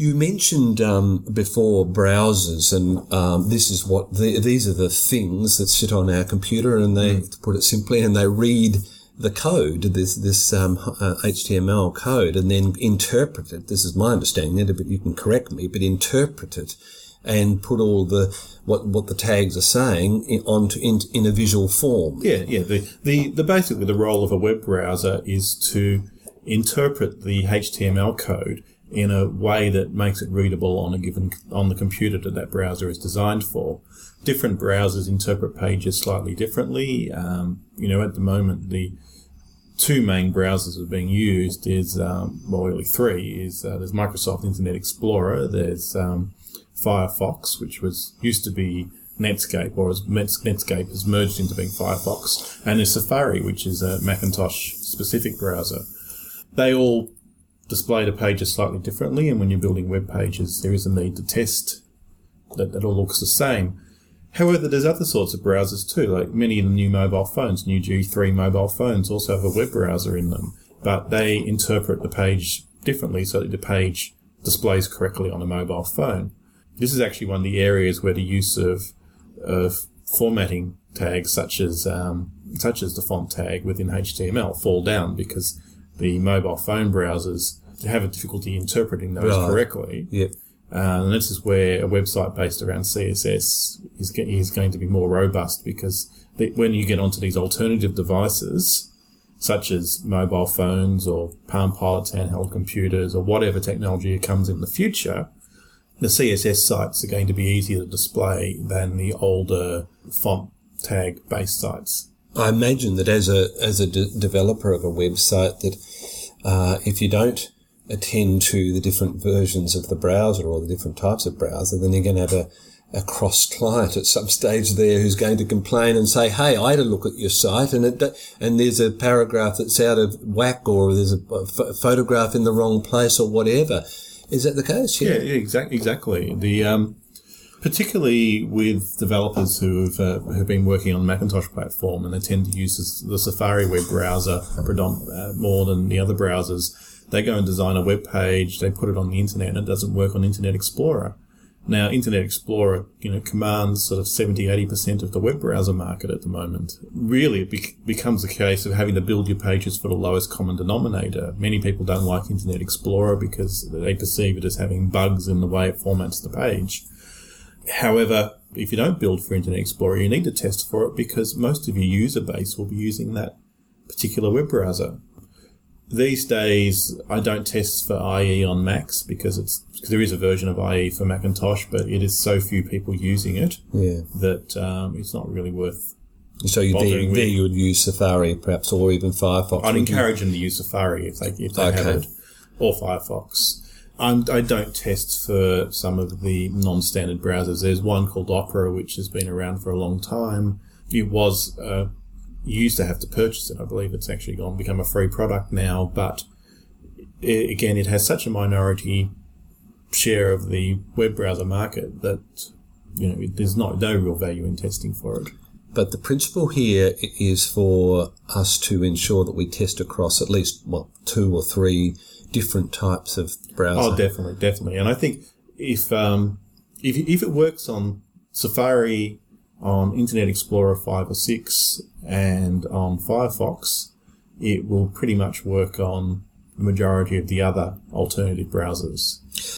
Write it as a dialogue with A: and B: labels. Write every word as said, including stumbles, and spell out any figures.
A: You mentioned um, before browsers, and um, this is what the, these are the things that sit on our computer, and they, mm. to put it simply, and they read the code, this this um, uh, H T M L code, and then interpret it. This is my understanding, but you can correct me. But interpret it and put all the what what the tags are saying in, onto in, in a visual form.
B: Yeah, yeah. The, the the basically the role of a web browser is to interpret the H T M L code in a way that makes it readable on a given on the computer that that browser is designed for. Different browsers interpret pages slightly differently. Um, you know, at the moment, the two main browsers that are being used is, um, well, really three. Is uh, there's Microsoft Internet Explorer, there's um, Firefox, which was used to be Netscape, or as Netscape has merged into being Firefox, and there's Safari, which is a Macintosh-specific browser. They all display the pages slightly differently, and when you're building web pages, there is a need to test that it all looks the same. However, there's other sorts of browsers too, like many of the new mobile phones, new G three mobile phones also have a web browser in them, but they interpret the page differently so that the page displays correctly on a mobile phone. This is actually one of the areas where the use of, of formatting tags such as um, such as the font tag within H T M L fall down, because the mobile phone browsers have a difficulty interpreting those right. correctly.
A: Yep.
B: Uh, and this is where a website based around C S S is, is going to be more robust, because the, when you get onto these alternative devices, such as mobile phones or Palm Pilots, handheld computers, or whatever technology comes in the future, the C S S sites are going to be easier to display than the older font tag based sites.
A: I imagine that as a as a de- developer of a website, that uh, if you don't attend to the different versions of the browser or the different types of browser, then you're going to have a, a cross-client at some stage there who's going to complain and say, hey, I had a look at your site and it, and there's a paragraph that's out of whack, or there's a ph- photograph in the wrong place, or whatever. Is that the case?
B: Yeah, yeah exactly. Exactly. The um, particularly with developers who have uh, have been working on the Macintosh platform, and they tend to use the Safari web browser predom- uh, more than the other browsers. They go and design a web page, they put it on the internet, and it doesn't work on Internet Explorer. Now, Internet Explorer, you know, commands sort of seventy, eighty percent of the web browser market at the moment. Really, it be- becomes a case of having to build your pages for the lowest common denominator. Many people don't like Internet Explorer because they perceive it as having bugs in the way it formats the page. However, if you don't build for Internet Explorer, you need to test for it, because most of your user base will be using that particular web browser. These days, I don't test for I E on Macs, because it's because there is a version of I E for Macintosh, but it is so few people using it
A: yeah.
B: that um, it's not really worth.
A: So you, there,
B: with.
A: there you would use Safari, perhaps, or even Firefox.
B: I'd encourage you? them to use Safari if they if they okay. have it, or Firefox. I'm, I don't test for some of the non-standard browsers. There's one called Opera, which has been around for a long time. It was. Uh, You used to have to purchase it. I believe it's actually gone become a free product now. But it, again, it has such a minority share of the web browser market that, you know, there's not no real value in testing for it.
A: But the principle here is for us to ensure that we test across at least what two or three different types of browser.
B: Oh, definitely, definitely. And I think if um if if it works on Safari, on Internet Explorer five or six, and on Firefox, it will pretty much work on the majority of the other alternative browsers.